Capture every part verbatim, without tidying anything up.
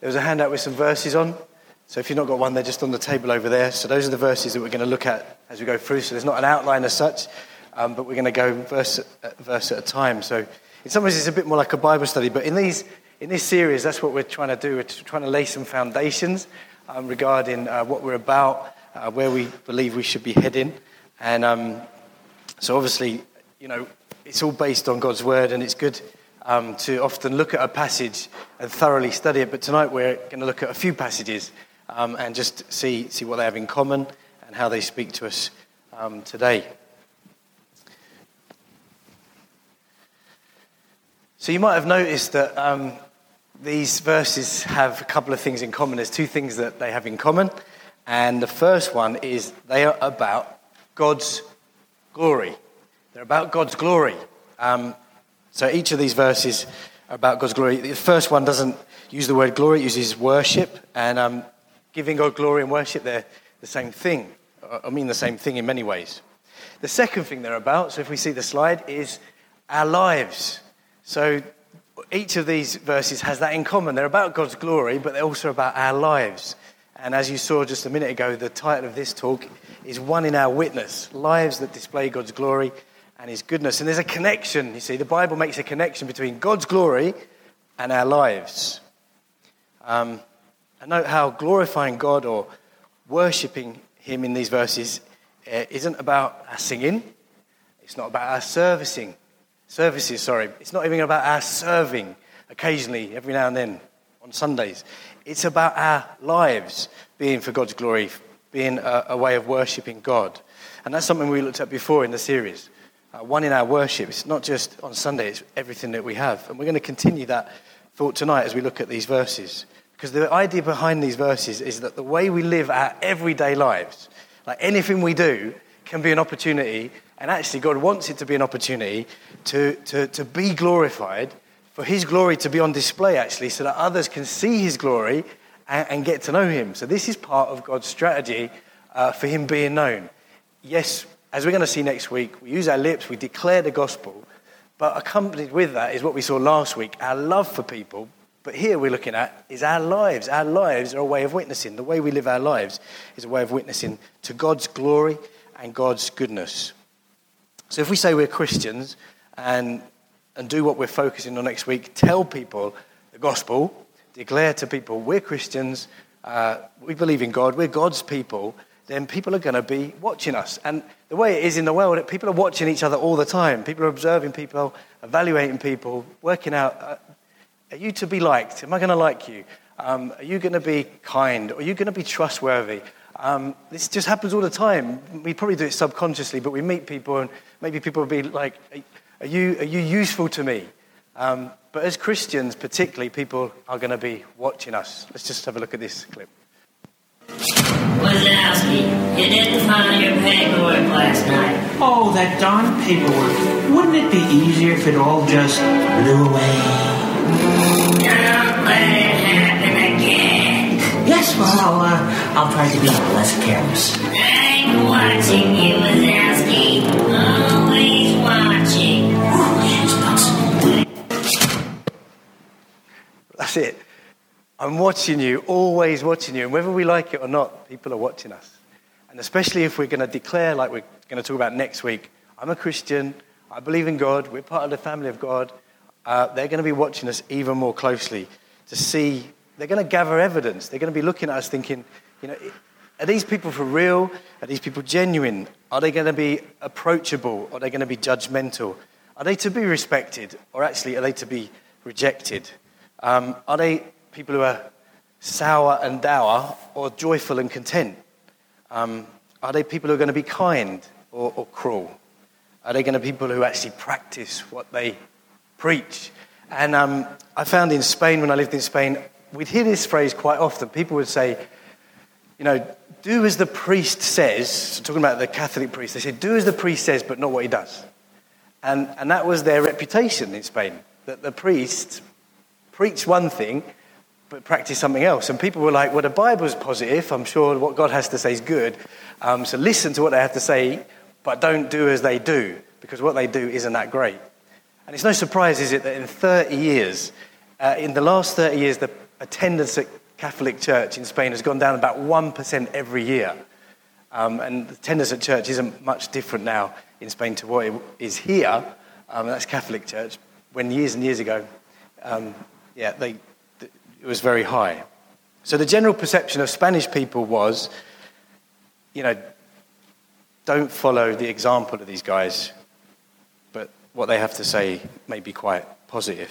there was a handout with some verses on. So if you've not got one, they're just on the table over there. So those are the verses that we're going to look at as we go through. So there's not an outline as such, um, but we're going to go verse at, verse at a time. So in some ways, it's a bit more like a Bible study. But in these in this series, that's what we're trying to do. We're trying to lay some foundations um, regarding uh, what we're about, uh, where we believe we should be heading. And um, so obviously, you know, it's all based on God's word, and it's good um, to often look at a passage and thoroughly study it. But tonight we're going to look at a few passages um, and just see see what they have in common and how they speak to us um, today. So you might have noticed that um, these verses have a couple of things in common. There's two things that they have in common. And the first one is they are about God's glory. They're about God's glory. Um, so each of these verses are about God's glory. The first one doesn't use the word glory, it uses worship. And um, giving God glory and worship, they're the same thing. I mean the same thing in many ways. The second thing they're about, so if we see the slide, is our lives. So each of these verses has that in common. They're about God's glory, but they're also about our lives. And as you saw just a minute ago, the title of this talk is One in Our Witness, lives that display God's glory and his goodness. And there's a connection, you see, the Bible makes a connection between God's glory and our lives. Um, and note how glorifying God or worshipping him in these verses uh, isn't about our singing. It's not about our servicing. Services, sorry. It's not even about our serving occasionally, every now and then, on Sundays. It's about our lives being for God's glory, being a, a way of worshipping God. And that's something we looked at before in the series. Uh, one in our worship. It's not just on Sunday, it's everything that we have. And we're going to continue that thought tonight as we look at these verses. Because the idea behind these verses is that the way we live our everyday lives, like anything we do, can be an opportunity. And actually, God wants it to be an opportunity to, to, to be glorified, for his glory to be on display, actually, so that others can see his glory and, and get to know him. So this is part of God's strategy uh, for him being known. Yes, as we're going to see next week, we use our lips, we declare the gospel, but accompanied with that is what we saw last week, our love for people. But here we're looking at is our lives. Our lives are a way of witnessing. The way we live our lives is a way of witnessing to God's glory and God's goodness. So if we say we're Christians and and do what we're focusing on next week, tell people the gospel, declare to people we're Christians, uh, we believe in God, we're God's people, then people are going to be watching us. And the way it is in the world, people are watching each other all the time. People are observing people, evaluating people, working out, uh, are you to be liked? Am I going to like you? Um, are you going to be kind? Are you going to be trustworthy? Um, this just happens all the time. We probably do it subconsciously, but we meet people and maybe people will be like, Are you are you useful to me? Um, but as Christians, particularly, people are going to be watching us. Let's just have a look at this clip. Wazowski, you didn't file your paperwork last night. Oh, that darn paperwork. Wouldn't it be easier if it all just blew away? Don't let it happen again. Yes, well, I'll, uh, I'll try to be less careless. I'm watching you, Wazowski. Always watching. That's it. I'm watching you, always watching you. And whether we like it or not, people are watching us. And especially if we're going to declare, like we're going to talk about next week, I'm a Christian, I believe in God, we're part of the family of God, uh, they're going to be watching us even more closely to see, they're going to gather evidence. They're going to be looking at us thinking, you know, are these people for real? Are these people genuine? Are they going to be approachable? Are they going to be judgmental? Are they to be respected? Or actually, are they to be rejected? Um, are they people who are sour and dour or joyful and content? Um, are they people who are going to be kind or, or cruel? Are they going to be people who actually practice what they preach? And um, I found in Spain, when I lived in Spain, we'd hear this phrase quite often. People would say, you know, do as the priest says. So talking about the Catholic priest, they said, do as the priest says, but not what he does. And and that was their reputation in Spain, that the priests preach one thing, but practice something else. And people were like, well, the Bible's positive. I'm sure what God has to say is good. Um, so listen to what they have to say, but don't do as they do, because what they do isn't that great. And it's no surprise, is it, that in thirty years, uh, in the last thirty years, the attendance at Catholic Church in Spain has gone down about one percent every year. Um, and the attendance at church isn't much different now in Spain to what it is here. Um, that's Catholic Church. When years and years ago, um, yeah, they, it was very high. So the general perception of Spanish people was, you know, don't follow the example of these guys, but what they have to say may be quite positive.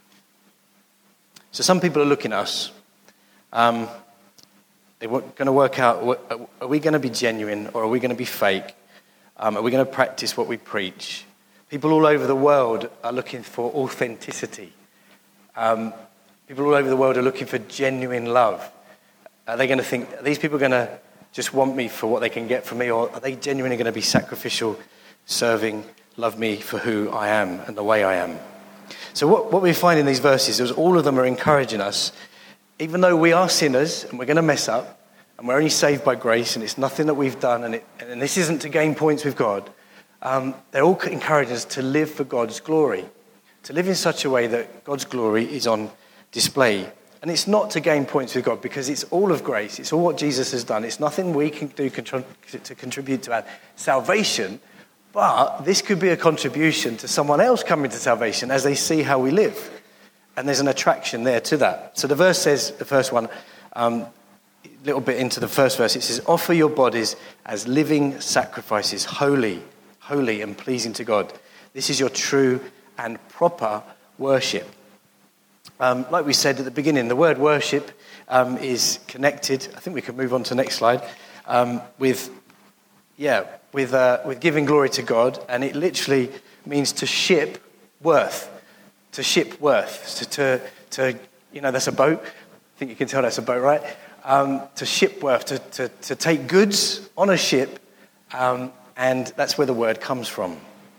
So some people are looking at us. Um, they're going to work out, are we going to be genuine or are we going to be fake? Um, are we going to practice what we preach? People all over the world are looking for authenticity. Um, people all over the world are looking for genuine love. Are they going to think, are these people going to just want me for what they can get from me, or are they genuinely going to be sacrificial, serving, love me for who I am and the way I am? So what, what we find in these verses is all of them are encouraging us, even though we are sinners and we're going to mess up, and we're only saved by grace, and it's nothing that we've done, and, it, and this isn't to gain points with God, um, they're all encouraging us to live for God's glory, to live in such a way that God's glory is on display. And it's not to gain points with God, because it's all of grace. It's all what Jesus has done. It's nothing we can do to contribute to our salvation, but this could be a contribution to someone else coming to salvation as they see how we live. And there's an attraction there to that. So the verse says, the first one, um, a little bit into the first verse, it says, offer your bodies as living sacrifices, holy, holy and pleasing to God. This is your true and proper worship. Um, like we said at the beginning, the word worship um, is connected. I think we can move on to the next slide. Um, with, yeah, with uh, with giving glory to God, and it literally means to ship worth, to ship worth, to, to to you know that's a boat. I think you can tell that's a boat, right? Um, to ship worth, to, to to take goods on a ship, um, and that's where the word comes from.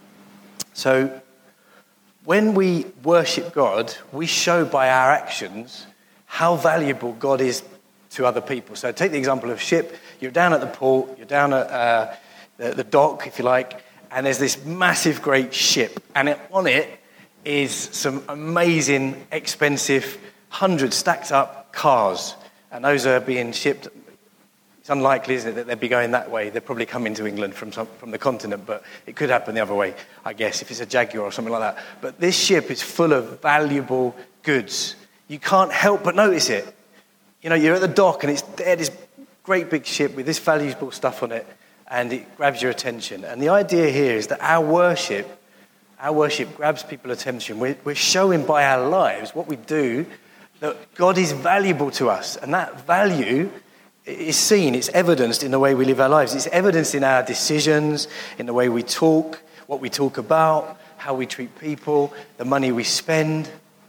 So, when we worship God, we show by our actions how valuable God is to other people. So take the example of ship. You're down at the port, you're down at uh, the, the dock, if you like, and there's this massive, great ship. And it, on it is some amazing, expensive, hundred stacked up cars. And those are being shipped. It's unlikely, isn't it, that they'd be going that way. They're probably coming to England from some, from the continent, but it could happen the other way, I guess, if it's a Jaguar or something like that. But this ship is full of valuable goods. You can't help but notice it. You know, you're at the dock and it's there, this great big ship with this valuable stuff on it, and it grabs your attention. And the idea here is that our worship, our worship grabs people's attention. We're, we're showing by our lives, what we do, that God is valuable to us. And that value is seen, it's evidenced in the way we live our lives. It's evidenced in our decisions, in the way we talk, what we talk about, how we treat people, the money we spend.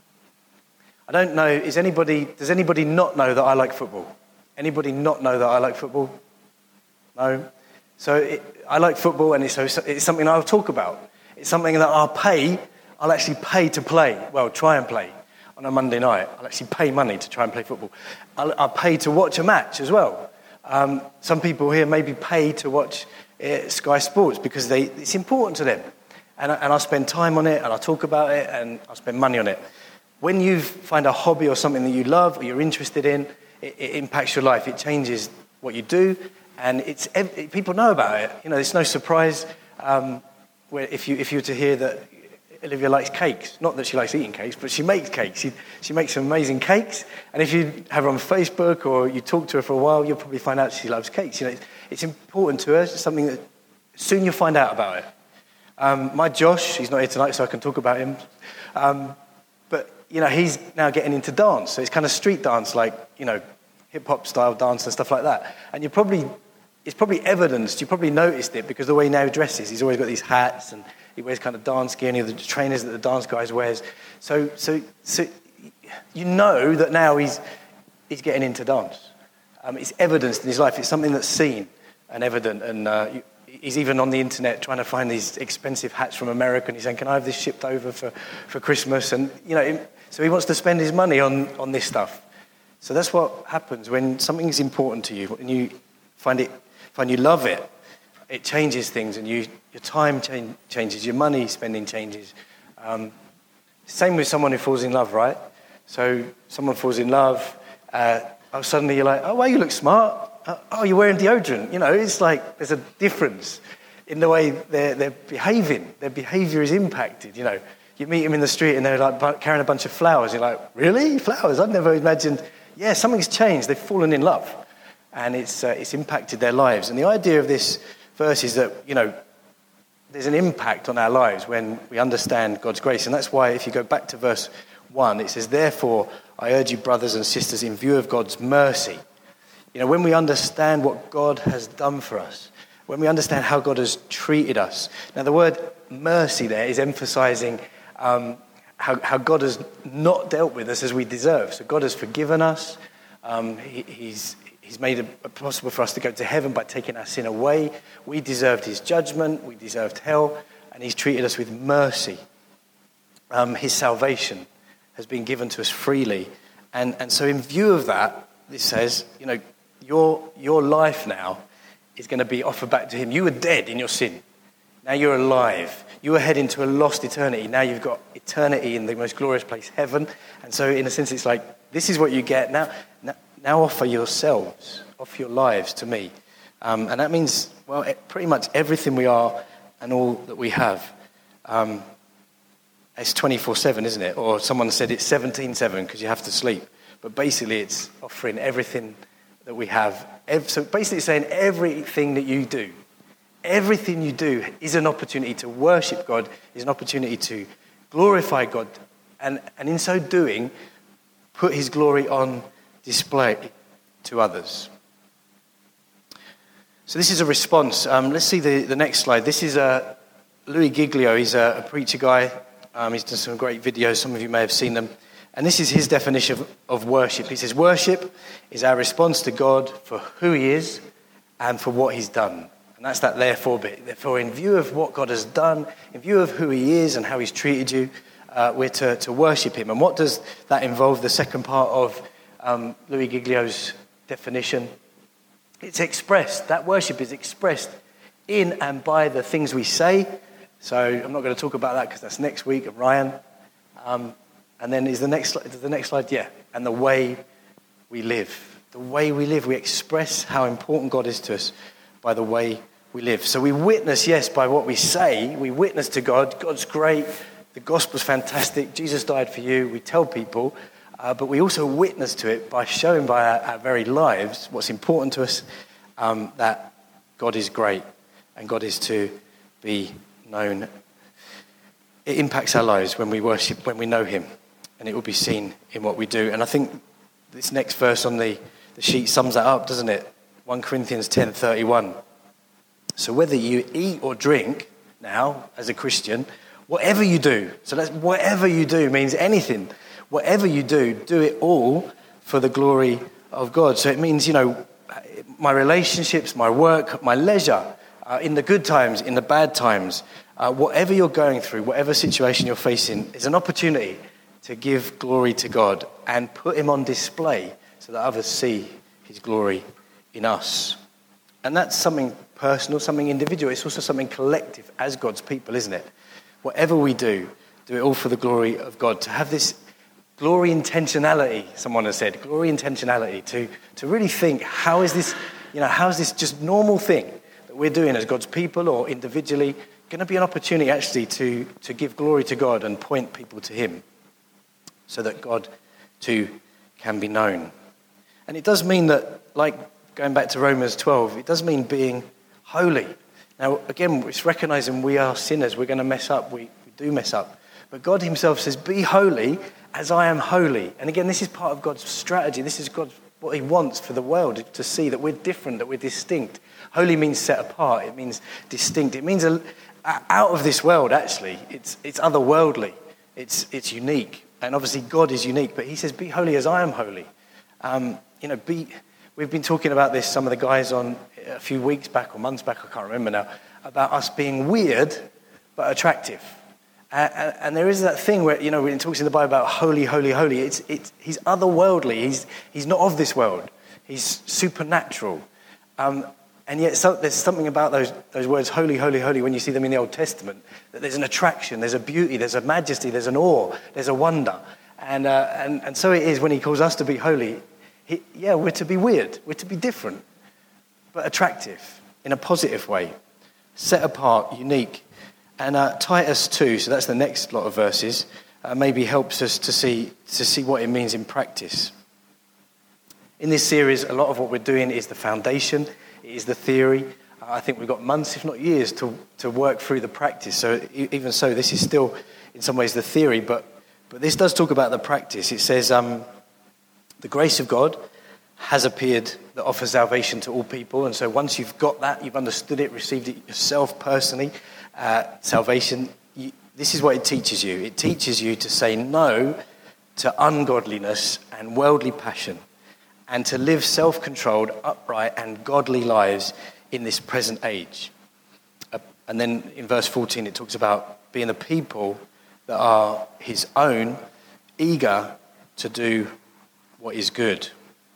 I don't know, is anybody, does anybody not know that I like football? Anybody not know that I like football? No? So it, I like football, and it's, it's something I'll talk about. It's something that I'll pay, I'll actually pay to play, well, try and play. On a Monday night, I'll actually pay money to try and play football. I'll, I'll pay to watch a match as well. Um, some people here maybe pay to watch uh, Sky Sports because they, it's important to them. And, and I'll spend time on it, and I'll talk about it, and I'll spend money on it. When you find a hobby or something that you love or you're interested in, it, it impacts your life. It changes what you do, and it's it, people know about it. You know, it's no surprise um, where if you if you were to hear that Olivia likes cakes. Not that she likes eating cakes, but she makes cakes. She, she makes some amazing cakes. And if you have her on Facebook or you talk to her for a while, you'll probably find out she loves cakes. You know, it's, it's important to her. It's something that soon you'll find out about it. Um, my Josh, he's not here tonight, so I can talk about him. Um, but, you know, he's now getting into dance. So it's kind of street dance, like, you know, hip-hop style dance and stuff like that. And you probably, it's probably evidenced, you probably noticed it because the way he now dresses, he's always got these hats and he wears kind of dance gear, and the trainers that the dance guys wears. So, so, so you know that now he's he's getting into dance. Um, it's evidenced in his life. It's something that's seen and evident. And uh, he's even on the internet trying to find these expensive hats from America. And he's saying, "Can I have this shipped over for, for Christmas?" And you know, so he wants to spend his money on on this stuff. So that's what happens when something is important to you, and you find it, find you love it. It changes things, and you, your time change, changes, your money spending changes. Um, same with someone who falls in love, right? So someone falls in love, uh, oh, suddenly you're like, oh, well, you look smart. Oh, you're wearing deodorant. You know, it's like there's a difference in the way they're, they're behaving. Their behavior is impacted, you know. You meet them in the street and they're like carrying a bunch of flowers. You're like, really? Flowers? I've never imagined. Yeah, something's changed. They've fallen in love. And it's uh, it's impacted their lives. And the idea of this verse is that, you know, there's an impact on our lives when we understand God's grace. And that's why if you go back to verse one, it says, therefore, I urge you, brothers and sisters, in view of God's mercy. You know, when we understand what God has done for us, when we understand how God has treated us. Now, the word mercy there is emphasizing um, how, how God has not dealt with us as we deserve. So God has forgiven us. Um, he, he's, he's made it possible for us to go to heaven by taking our sin away. We deserved his judgment. We deserved hell. And he's treated us with mercy. Um, his salvation has been given to us freely. And, and so in view of that, this says, you know, your, your life now is going to be offered back to him. You were dead in your sin. Now you're alive. You were heading to a lost eternity. Now you've got eternity in the most glorious place, heaven. And so in a sense, it's like, this is what you get. Now now, now offer yourselves, offer your lives to me. Um, and that means, well, it, pretty much everything we are and all that we have. Um, it's twenty-four seven, isn't it? Or someone said it's seventeen seven because you have to sleep. But basically it's offering everything that we have. So basically saying everything that you do, everything you do is an opportunity to worship God, is an opportunity to glorify God, and, and in so doing, put his glory on display to others. So this is a response. Um, let's see the, the next slide. This is uh, Louis Giglio. He's a, a preacher guy. Um, he's done some great videos. Some of you may have seen them. And this is his definition of, of worship. He says, worship is our response to God for who he is and for what he's done. And that's that therefore bit. Therefore, in view of what God has done, in view of who he is and how he's treated you, uh, we're to, to worship him. And what does that involve? The second part of um, Louis Giglio's definition. It's expressed. That worship is expressed in and by the things we say. So I'm not going to talk about that because that's next week at Ryan. Um, And then is the next is the next slide, yeah. And the way we live. The way we live. We express how important God is to us by the way we live. So we witness, yes, by what we say. We witness to God. God's great. The gospel's fantastic. Jesus died for you. We tell people. Uh, but we also witness to it by showing by our, our very lives what's important to us, um, that God is great and God is to be known. It impacts our lives when we worship, when we know him. And it will be seen in what we do. And I think this next verse on the, the sheet sums that up, doesn't it? First Corinthians ten thirty-one. So whether you eat or drink now, as a Christian, whatever you do, so that's whatever you do means anything. Whatever you do, do it all for the glory of God. So it means, you know, my relationships, my work, my leisure, uh, in the good times, in the bad times, uh, whatever you're going through, whatever situation you're facing, is an opportunity to give glory to God and put him on display so that others see his glory in us. And that's something personal, something individual. It's also something collective as God's people, isn't it? Whatever we do, do it all for the glory of God. To have this glory intentionality, someone has said, glory intentionality, to, to really think, how is this, you know, how is this just normal thing that we're doing as God's people or individually going to be an opportunity actually to, to give glory to God and point people to him, so that God, too, can be known. And it does mean that, like going back to Romans twelve, it does mean being holy. Now, again, it's recognizing we are sinners. We're going to mess up. We, we do mess up. But God himself says, be holy as I am holy. And again, this is part of God's strategy. This is God's, what he wants for the world, to see that we're different, that we're distinct. Holy means set apart. It means distinct. It means a, out of this world, actually. It's, it's otherworldly. It's, it's unique. And obviously God is unique, but he says, be holy as I am holy. Um, you know, be. We've been talking about this, some of the guys on a few weeks back or months back, I can't remember now, about us being weird but attractive. And, and, and there is that thing where, you know, when it talks in the Bible about holy, holy, holy, it's, it's, he's otherworldly. He's, he's not of this world. He's supernatural. Um, and yet so, there's something about those, those words, holy, holy, holy, when you see them in the Old Testament, that there's an attraction, there's a beauty, there's a majesty, there's an awe, there's a wonder. And, uh, and, and so it is when he calls us to be holy. He, yeah, we're to be weird. We're to be different, but attractive in a positive way. Set apart, unique. And uh, Titus two, so that's the next lot of verses, uh, maybe helps us to see to see what it means in practice. In this series, a lot of what we're doing is the foundation, it is the theory. Uh, I think we've got months, if not years, to to work through the practice. So e- even so, this is still, in some ways, the theory, but, but this does talk about the practice. It says, um, the grace of God has appeared that offers salvation to all people. And so once you've got that, you've understood it, received it yourself personally, uh, salvation, you, this is what it teaches you. It teaches you to say no to ungodliness and worldly passion and to live self-controlled, upright and godly lives in this present age. Uh, and then in verse fourteen, it talks about being a people that are his own, eager to do what is good.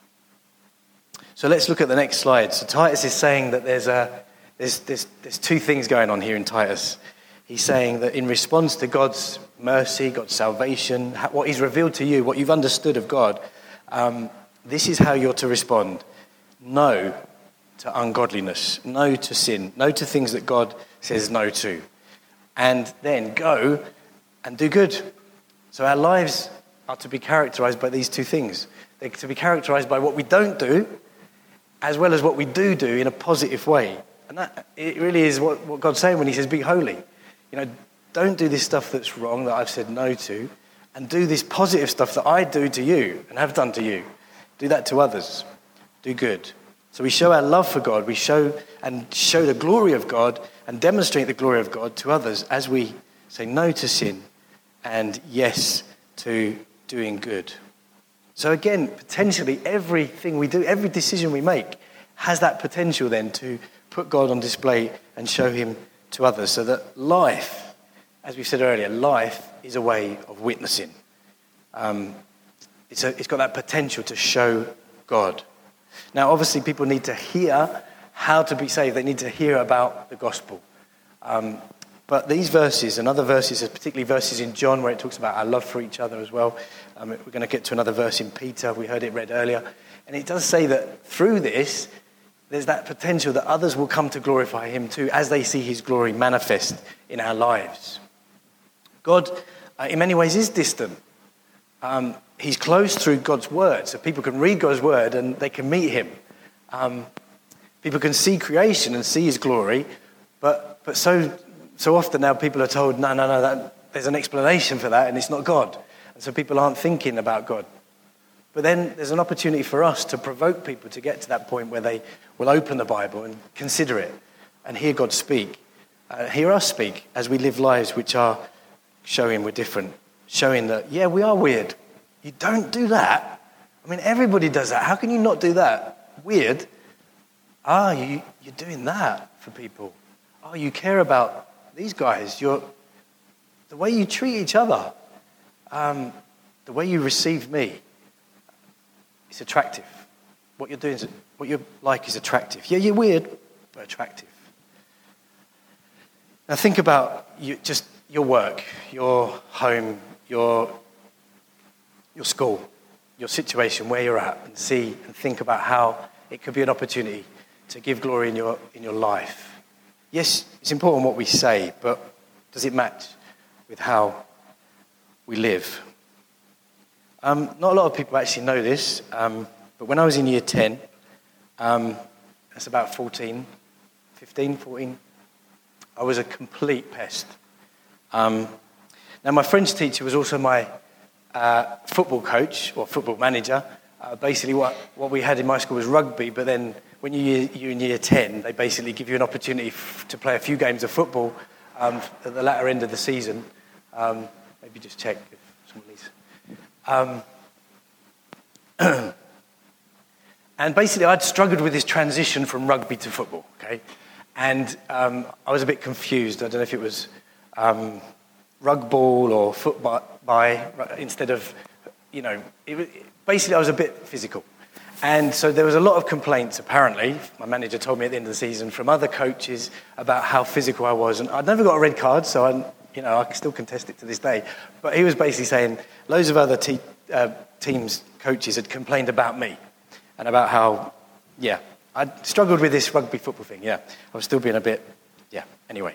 So let's look at the next slide. So Titus is saying that there's a there's, there's, there's two things going on here in Titus. He's saying that in response to God's mercy, God's salvation, what he's revealed to you, what you've understood of God, um, this is how you're to respond. No to ungodliness, no to sin, no to things that God says no to. And then go and do good. So our lives are to be characterized by these two things. They're to be characterized by what we don't do, as well as what we do do in a positive way. And that it really is what, what God's saying when he says, be holy. You know, don't do this stuff that's wrong that I've said no to, and do this positive stuff that I do to you and have done to you. Do that to others. Do good. So we show our love for God, we show and show the glory of God and demonstrate the glory of God to others as we say no to sin and yes to doing good. So again, potentially everything we do, every decision we make has that potential then to put God on display and show him to others. So that life, as we said earlier, life is a way of witnessing. Um, it's, a, it's got that potential to show God. Now, obviously, people need to hear how to be saved. They need to hear about the gospel. Um, but these verses and other verses, particularly verses in John where it talks about our love for each other as well. Um, we're going to get to another verse in Peter. We heard it read earlier. And it does say that through this, there's that potential that others will come to glorify him too as they see his glory manifest in our lives. God, uh, in many ways, is distant. Um, he's close through God's word, so people can read God's word and they can meet him. Um, people can see creation and see his glory, but but so so often now people are told, no, no, no, that, there's an explanation for that and it's not God. And so people aren't thinking about God. But then there's an opportunity for us to provoke people to get to that point where they will open the Bible and consider it and hear God speak, uh, hear us speak as we live lives which are showing we're different, showing that, yeah, we are weird. You don't do that. I mean, everybody does that. How can you not do that? Weird. Ah, you, you're doing that for people. Oh, you care about these guys. You're, the way you treat each other, um, the way you receive me, it's attractive. What you're doing, is, what you're like is attractive. Yeah, you're weird, but attractive. Now think about you, just your work, your home, your your school, your situation, where you're at, and see and think about how it could be an opportunity to give glory in your in your life. Yes, it's important what we say, but does it match with how we live? Um, not a lot of people actually know this, um, but when I was in year ten, um, that's about fourteen, fifteen, fourteen, I was a complete pest. Um, now, my French teacher was also my uh, football coach or football manager. Uh, basically, what, what we had in my school was rugby, but then when you, you're in year ten, they basically give you an opportunity f- to play a few games of football um, at the latter end of the season. Um, maybe just check if someone needs... Um, and basically, I'd struggled with this transition from rugby to football, okay? And um, I was a bit confused. I don't know if it was um, rug ball or foot by, by instead of, you know, it, basically I was a bit physical. And so there was a lot of complaints, apparently, my manager told me at the end of the season, from other coaches about how physical I was. And I'd never got a red card, so I you know, I can still contest it to this day. But he was basically saying loads of other te- uh, teams, coaches had complained about me and about how, yeah, I struggled with this rugby football thing, yeah. I was still being a bit, yeah, anyway.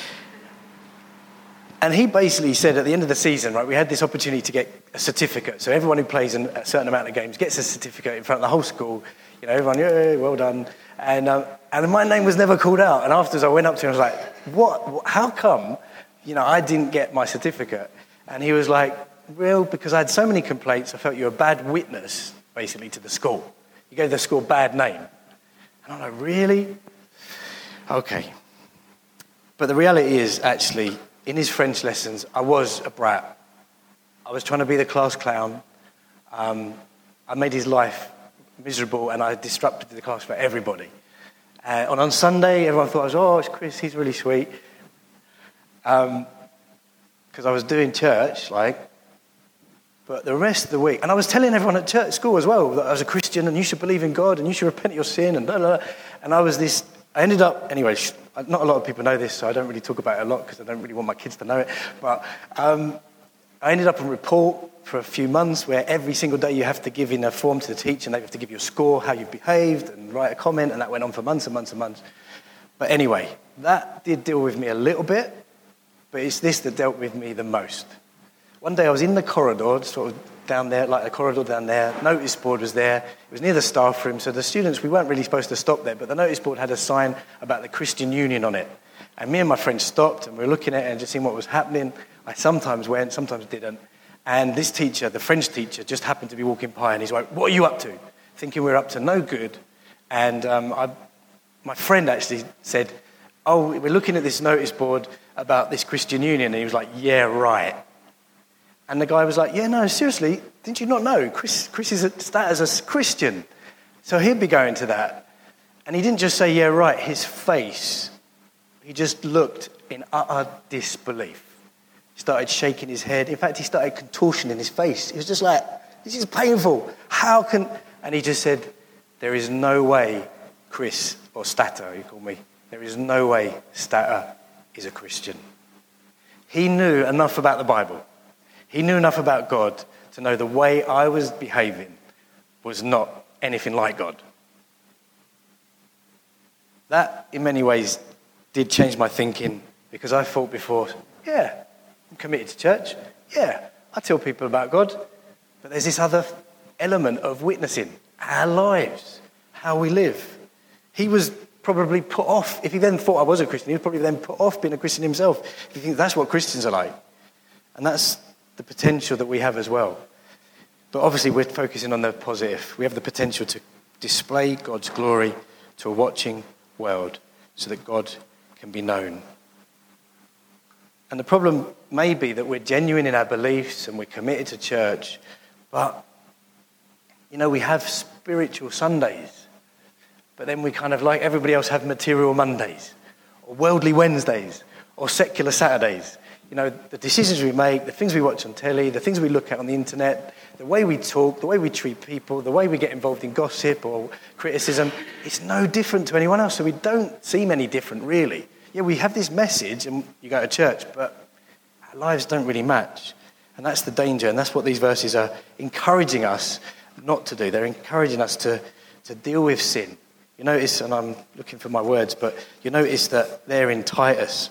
And he basically said at the end of the season, right, we had this opportunity to get a certificate. So everyone who plays in a certain amount of games gets a certificate in front of the whole school. You know, everyone, yeah, well done. And um, and my name was never called out. And afterwards I went up to him and I was like, what? How come, you know, I didn't get my certificate? And he was like, well, because I had so many complaints, I felt you were a bad witness, basically, to the school. You gave the school a bad name. And I'm like, really? Okay. But the reality is, actually, in his French lessons, I was a brat. I was trying to be the class clown. Um, I made his life miserable, and I disrupted the class for everybody. Uh, and on Sunday, everyone thought I was, oh, it's Chris, he's really sweet. Um, because I was doing church, like, but the rest of the week, and I was telling everyone at church, school as well, that I was a Christian, and you should believe in God, and you should repent of your sin, and blah, blah, blah. And I was this, I ended up, anyway, not a lot of people know this, so I don't really talk about it a lot, because I don't really want my kids to know it, but um, I ended up on report for a few months where every single day you have to give in a form to the teacher, and they have to give you a score, how you behaved, and write a comment, and that went on for months and months and months. But anyway, that did deal with me a little bit, but it's this that dealt with me the most. One day I was in the corridor, sort of down there, like a corridor down there. Notice board was there. It was near the staff room, so the students, we weren't really supposed to stop there, but the notice board had a sign about the Christian Union on it. And me and my friend stopped, and we were looking at it and just seeing what was happening. I sometimes went, sometimes didn't. And this teacher, the French teacher, just happened to be walking by, and he's like, what are you up to? Thinking we were up to no good. And um, I, my friend actually said, oh, we're looking at this notice board about this Christian Union. And he was like, yeah, right. And the guy was like, yeah, no, seriously, didn't you not know? Chris, Chris is a, as a Christian. So he'd be going to that. And he didn't just say, yeah, right. His face, he just looked in utter disbelief. He started shaking his head. In fact, he started contortioning his face. He was just like, this is painful. How can... And he just said, there is no way Chris, or Statter, he called me, there is no way Statter is a Christian. He knew enough about the Bible. He knew enough about God to know the way I was behaving was not anything like God. That, in many ways, did change my thinking, because I thought before, yeah, I'm committed to church. Yeah, I tell people about God. But there's this other element of witnessing our lives, how we live. He was probably put off. If he then thought I was a Christian, he was probably then put off being a Christian himself. If you think that's what Christians are like. And that's the potential that we have as well. But obviously we're focusing on the positive. We have the potential to display God's glory to a watching world so that God can be known. And the problem may be that we're genuine in our beliefs and we're committed to church, but, you know, we have spiritual Sundays, but then we kind of, like everybody else, have material Mondays, or worldly Wednesdays, or secular Saturdays. You know, the decisions we make, the things we watch on telly, the things we look at on the internet, the way we talk, the way we treat people, the way we get involved in gossip or criticism, it's no different to anyone else. So we don't seem any different, really. Yeah, we have this message and you go to church, but our lives don't really match. And that's the danger, and that's what these verses are encouraging us not to do. They're encouraging us to, to deal with sin. You notice, and I'm looking for my words, but you notice that they're in Titus.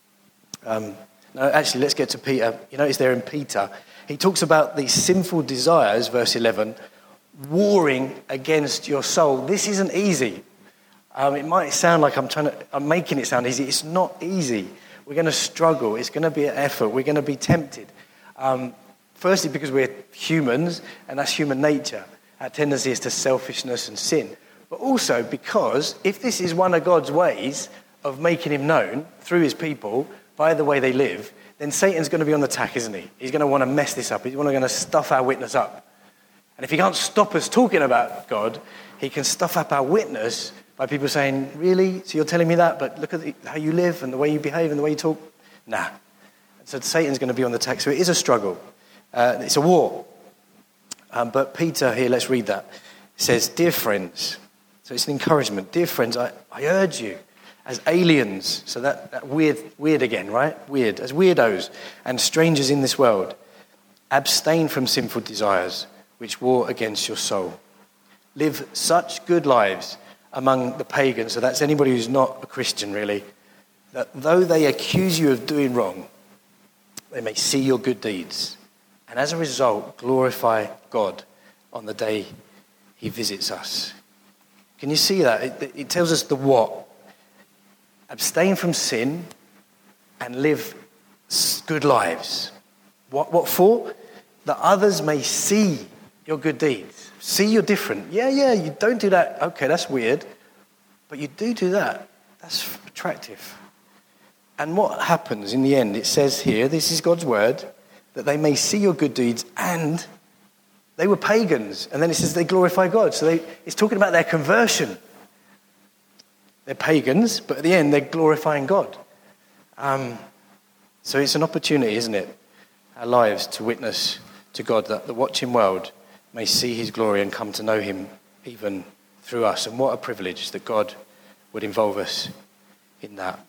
Um, no, actually, let's get to Peter. You notice they're in Peter. He talks about these sinful desires, verse eleven, warring against your soul. This isn't easy. Um, it might sound like I'm trying to, I'm making it sound easy. It's not easy. We're going to struggle. It's going to be an effort. We're going to be tempted. Um, firstly, because we're humans, and that's human nature. Our tendency is to selfishness and sin. But also because if this is one of God's ways of making him known through his people, by the way they live, then Satan's going to be on the attack, isn't he? He's going to want to mess this up. He's going to stuff our witness up. And if he can't stop us talking about God, he can stuff up our witness by people saying, really? So you're telling me that, but look at the, how you live and the way you behave and the way you talk? Nah. So Satan's going to be on the attack. So it is a struggle. Uh, it's a war. Um, but Peter here, let's read that. It says, dear friends, so it's an encouragement. Dear friends, I, I urge you, as aliens, so that, that weird, weird again, right? Weird, as weirdos and strangers in this world. Abstain from sinful desires which war against your soul. Live such good lives among the pagans, so that's anybody who's not a Christian really, that though they accuse you of doing wrong, they may see your good deeds, and as a result glorify God on the day he visits us. Can you see that? It, it tells us the what. Abstain from sin and live good lives. What, what for? That others may see your good deeds. See you're different. Yeah, yeah, you don't do that. Okay, that's weird. But you do do that. That's attractive. And what happens in the end? It says here, this is God's word, that they may see your good deeds, and they were pagans. And then it says they glorify God. So they, it's talking about their conversion. They're pagans, but at the end, they're glorifying God. Um, so it's an opportunity, isn't it? Our lives to witness to God, that the watching world may see his glory and come to know him even through us. And what a privilege that God would involve us in that.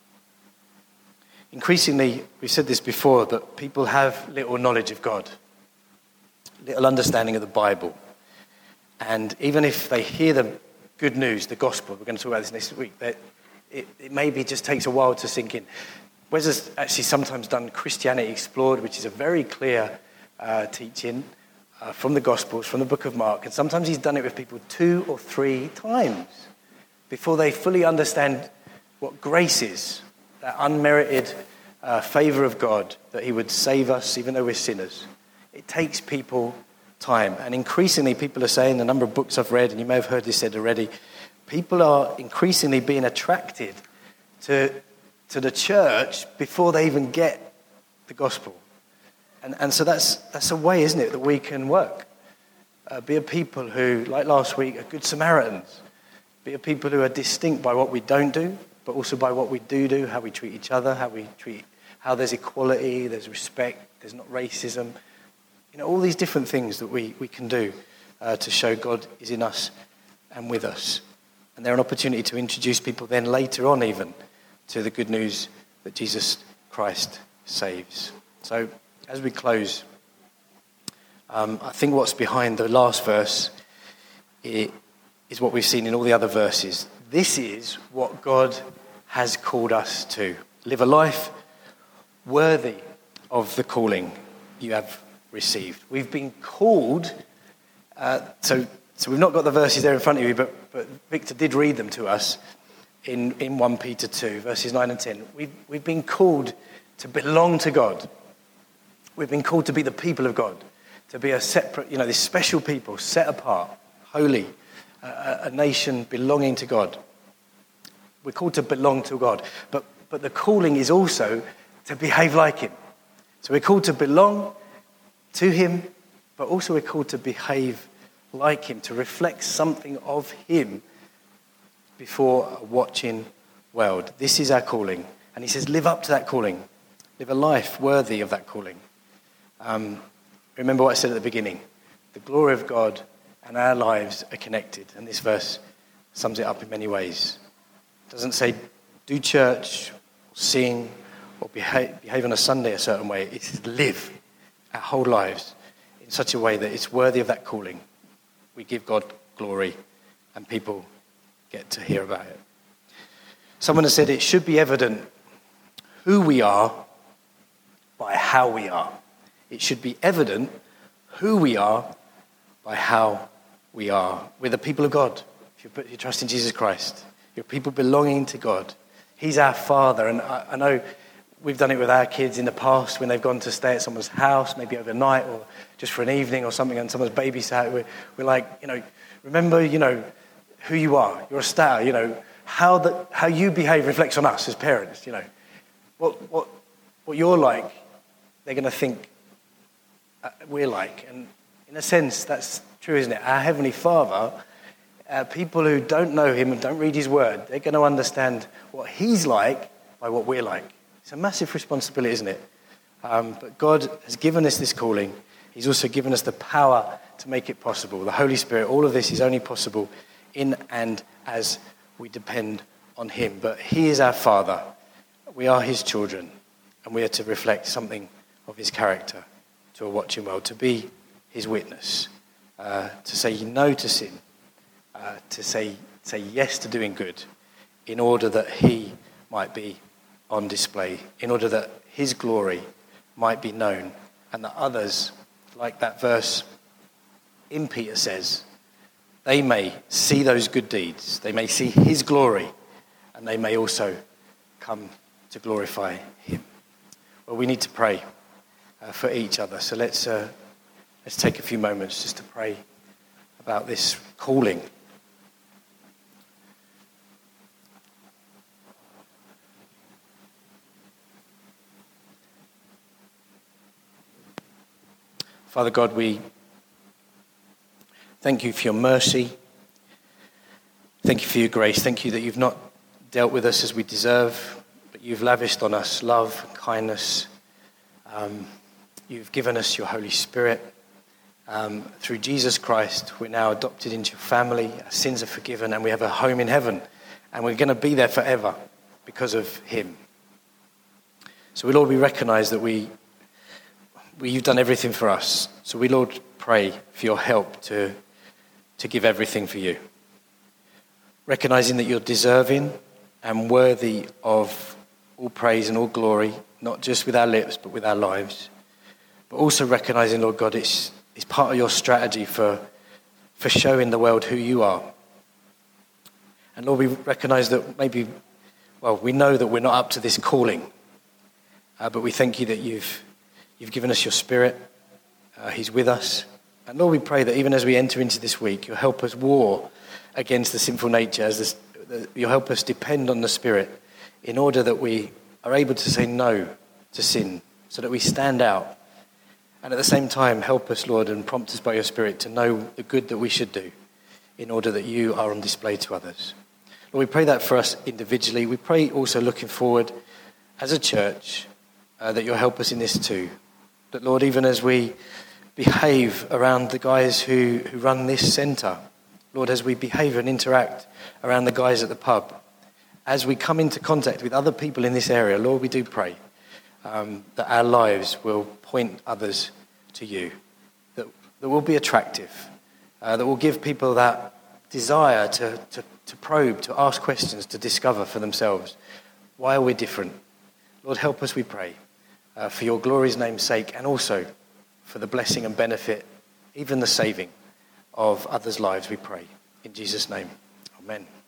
Increasingly, we've said this before, that people have little knowledge of God, little understanding of the Bible. And even if they hear the good news, the gospel, we're going to talk about this next week, that it, it maybe just takes a while to sink in. Wes has actually sometimes done Christianity Explored, which is a very clear uh, teaching uh, from the Gospels, from the book of Mark. And sometimes he's done it with people two or three times before they fully understand what grace is, that unmerited uh, favour of God, that he would save us even though we're sinners. It takes people time. And increasingly people are saying, the number of books I've read, and you may have heard this said already, people are increasingly being attracted to, to the church before they even get the gospel. And, and so that's, that's a way, isn't it, that we can work. Uh, be a people who, like last week, are good Samaritans. Be a people who are distinct by what we don't do, but also by what we do do, how we treat each other, how we treat, how there's equality, there's respect, there's not racism. You know, all these different things that we, we can do uh, to show God is in us and with us. And they're an opportunity to introduce people then later on even to the good news that Jesus Christ saves. So as we close, um, I think what's behind the last verse is what we've seen in all the other verses. This is what God has called us to. Live a life worthy of the calling you have received. We've been called, uh, so so we've not got the verses there in front of you, but, but Victor did read them to us in, in First Peter two, verses nine and ten. We've, we've been called to belong to God. We've been called to be the people of God, to be a separate, you know, this special people, set apart, holy, a, a nation belonging to God. We're called to belong to God, but but the calling is also to behave like him. So we're called to belong to him, but also we're called to behave like him, to reflect something of him before a watching world. This is our calling. And he says, live up to that calling. Live a life worthy of that calling. Um, remember what I said at the beginning. The glory of God and our lives are connected. And this verse sums it up in many ways. It doesn't say do church, or sing, or behave, behave on a Sunday a certain way. It says live our whole lives in such a way that it's worthy of that calling. We give God glory and people get to hear about it. Someone has said it should be evident who we are by how we are. It should be evident who we are by how we are. We're the people of God. If you put your trust in Jesus Christ, you're people belonging to God. He's our Father. And I, I know we've done it with our kids in the past when they've gone to stay at someone's house, maybe overnight or just for an evening or something, and someone's babysat. We're, we're like, you know, remember, you know, who you are. You're a star. You know, how the, how you behave reflects on us as parents. You know, what what what you're like, they're going to think uh, we're like. And in a sense, that's true, isn't it? Our Heavenly Father, uh, people who don't know him and don't read his word, they're going to understand what he's like by what we're like. It's a massive responsibility, isn't it? Um, but God has given us this calling. He's also given us the power to make it possible. The Holy Spirit, all of this is only possible in and as we depend on him, but he is our Father. We are his children, and we are to reflect something of his character to a watching world, to be his witness, uh, to say no to sin, uh, to say, say yes to doing good, in order that he might be on display, in order that his glory might be known, and that others, like that verse in Peter says, they may see those good deeds, they may see his glory, and they may also come to glorify him. Well, we need to pray uh, for each other, so let's uh, let's take a few moments just to pray about this calling. Father God, we thank you for your mercy. Thank you for your grace. Thank you that you've not dealt with us as we deserve, but you've lavished on us love, kindness. Um, you've given us your Holy Spirit. Um, through Jesus Christ, we're now adopted into your family. Our sins are forgiven, and we have a home in heaven. And we're going to be there forever because of him. So, we, Lord, we recognize that we, we you've done everything for us. So we, Lord, pray for your help to, to give everything for you. Recognizing that you're deserving and worthy of all praise and all glory, not just with our lips, but with our lives. But also recognizing, Lord God, it's, it's part of your strategy for, for showing the world who you are. And Lord, we recognize that maybe, well, we know that we're not up to this calling, uh, but we thank you that you've, you've given us your Spirit. Uh, he's with us. And Lord, we pray that even as we enter into this week, you'll help us war against the sinful nature, as this, uh, you'll help us depend on the Spirit in order that we are able to say no to sin, so that we stand out. And at the same time, help us, Lord, and prompt us by your Spirit to know the good that we should do in order that you are on display to others. Lord, we pray that for us individually. We pray also looking forward as a church uh, that you'll help us in this too. That, Lord, even as we behave around the guys who, who run this centre, Lord, as we behave and interact around the guys at the pub, as we come into contact with other people in this area, Lord, we do pray um, that our lives will point others to you, that, that will be attractive, uh, that will give people that desire to, to, to probe, to ask questions, to discover for themselves why are we different. Lord, help us, we pray, uh, for your glory's name's sake, and also for the blessing and benefit, even the saving of others' lives, we pray. In Jesus' name, amen.